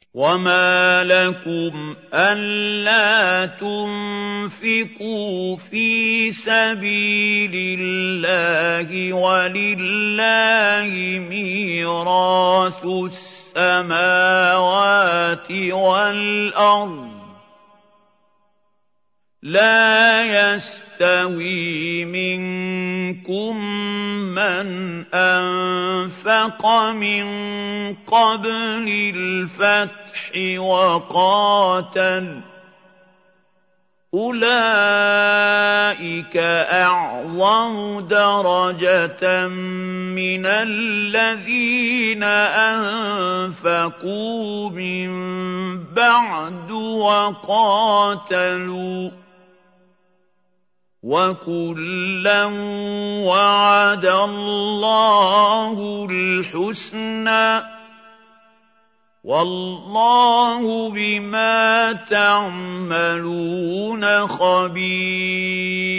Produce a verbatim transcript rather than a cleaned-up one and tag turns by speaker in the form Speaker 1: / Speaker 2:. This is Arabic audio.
Speaker 1: وَمَا لَكُمْ أَلَّا تُنفِقُوا فِي سَبِيلِ اللَّهِ وَلِلَّهِ مِيرَاثُ السَّمَاوَاتِ وَالْأَرْضِ ۚ لَا يَسْتَوِي مِنكُم مَّنْ أَنفَقَ مِن قَبْلِ الْفَتْحِ وَقَاتَلَ ۚ أُولَٰئِكَ أَعْظَمُ دَرَجَةً مِّنَ الَّذِينَ أَنفَقُوا مِن بَعْدُ وَقَاتَلُوا ۚ وَكُلًّا وَعَدَ اللَّهُ الْحُسْنَىٰ ۚ وَاللَّهُ بِمَا تَعْمَلُونَ خَبِيرٌ.